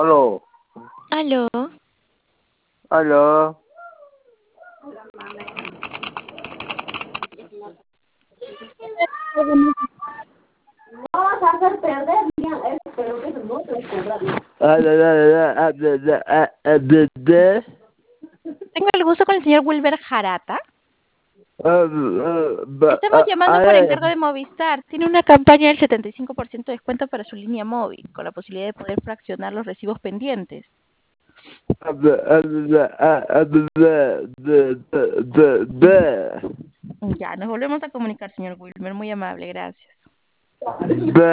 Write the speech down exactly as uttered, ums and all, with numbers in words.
Aló, Aló. aló. Vamos a hacer perder, mira, pero que no te cobran. Ah, da, da, da, da, da, da, ah, ah, da, da. Tengo el gusto con el señor Wilber Jarata. Ah, ah, ba- Estamos ah, llamando ah, por eh. encargo de Movistar. Tiene una campaña del setenta y cinco por ciento de descuento para su línea móvil, con la posibilidad de poder fraccionar los recibos pendientes. Ah, da, ah, da, ah, ah, da, da, da, da, da. Ya, nos volvemos a comunicar, señor Wilber. Muy amable, gracias. Da.